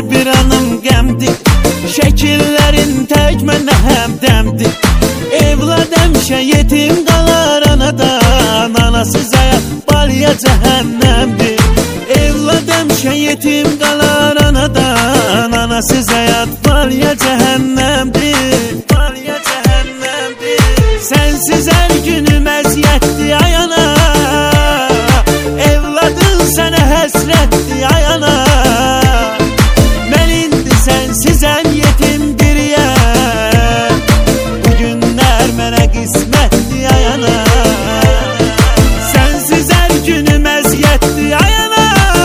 bir anım qəmdir. Şəkillərin tək mənə həmdəmdir. Evlad həmişə yetim qalar anadan, anasız həyat balya cəhənnəmdir. Evlad həmişə yetim qalar anadan, anasız həyat balya cəhənnəmdir. Balya cəhənnəmdir. Sənsiz hər günüm əziyyətdir ay ana, evladın sənə həsrətdir ay ana. Mən indi sənsizəm yetim biriyəm, bu günlər mənə qismətdir ay ana. Sənsiz hər günüm əziyyətdir ay ana,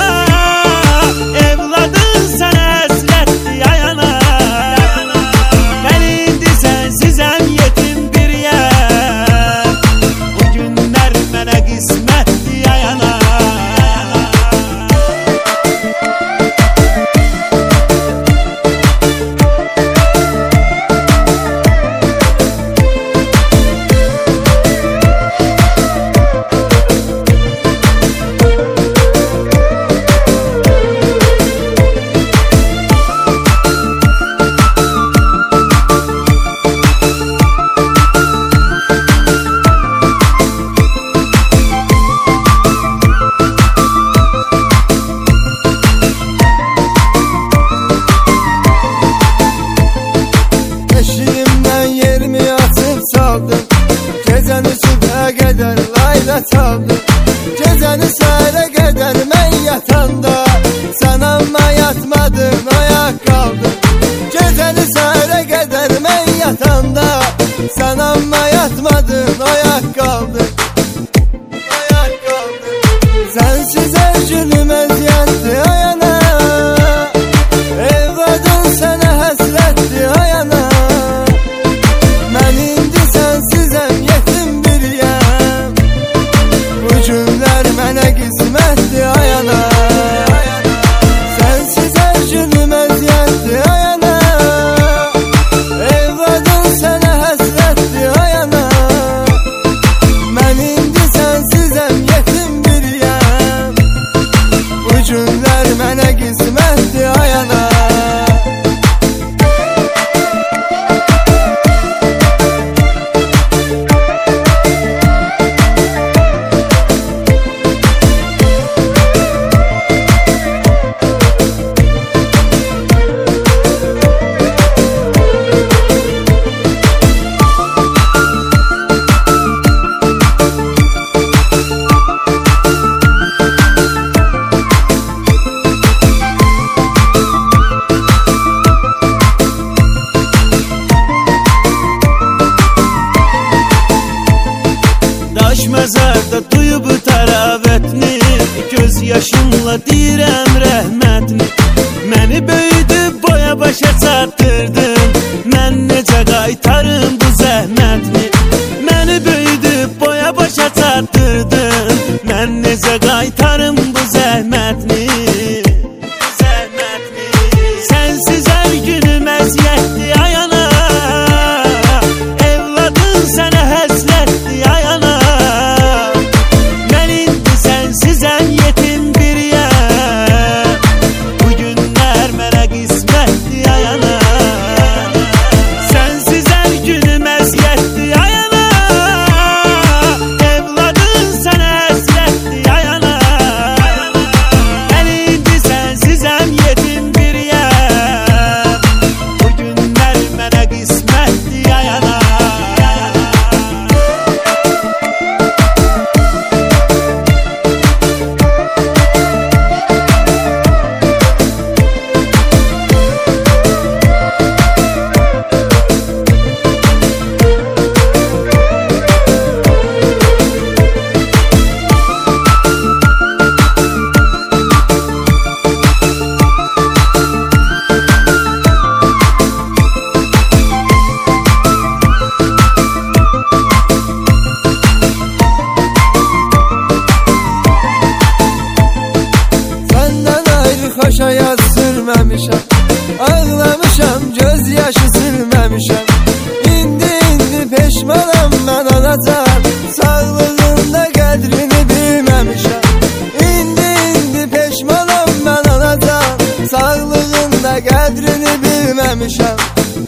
evladın sənə həsrətdir ay ana. Mən indi sənsizəm yetim biriyəm, bu günlər mənə qismətdir ay ana. Gecəni sübhə qədər layla çaldım, gecəni səhərə qədər mən yatanda, sən amma yatmadın, oyaq qaldın. Gecəni səhərə qədər mən yatanda, sən amma yatmadın, oyaq qaldın. Oyaq qaldın. Sənsiz hər günüm əziyyətdir ay ana, evladın sənə həsrətdir ay ana. Mən indi sənsizəm yetim biriyəm, bu günlər mənə qismətdir ay ana. Sənsiz hər günüm əziyyətdir ay ana, evladın sənə həsrətdir ay ana. Mən indi sənsizəm yetim biriyəm, bu günlər mənə qismətdir ay ana. Daş məzarda duyub təravətni, göz yaşımla deyirəm rəhmətni. Məni böyüdüb boya başa çatdırdın, mən necə qaytarım bu zəhmətni. Məni böyüdüb boya başa çatdırdın, mən necə qaytarım bu zəhmətni. Sənsiz hər günüm əziyyətdir ay ana, evladın sənə həsrətdir ay ana. Sənsizəm yetim biriyəm, bu günlər mənə qismətdir ay ana. Sənsiz hər günüm əziyyətdir ay ana, evladın sənə həsrətdir ay ana. Mən indi sənsizəm yetim biriyəm, bu günlər mənə qismətdir ay ana. Xoş həyat sürməmişəm, ağlamışam, göz yaşı silməmişəm. İndi peşmanam mən anacan, sağlığında qədrini bilməmişəm. İndi peşmanam mən anacan, sağlığında qədrini bilməmişəm.